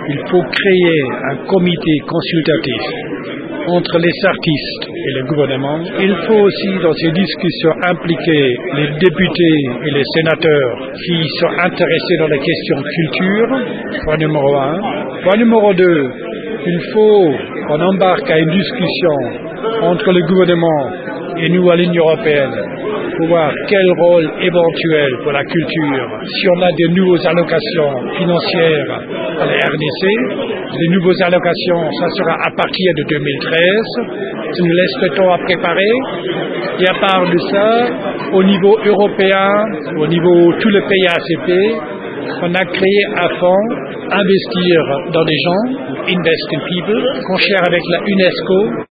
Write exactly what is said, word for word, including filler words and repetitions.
Il faut créer un comité consultatif entre les artistes et le gouvernement. Il faut aussi dans ces discussions impliquer les députés et les sénateurs qui sont intéressés dans les questions de culture, point numéro un. Point numéro deux, il faut qu'on embarque à une discussion entre le gouvernement et nous à l'Union européenne pour voir quel rôle éventuel pour la culture, si on a de nouvelles allocations financières à la R D C. Les nouvelles allocations, ça sera à partir de deux mille treize. Ça nous laisse le temps à préparer. Et à part de ça, au niveau européen, au niveau de tous les pays A C P, on a créé un fonds, investir dans des gens, Invest in People, qu'on gère avec la UNESCO.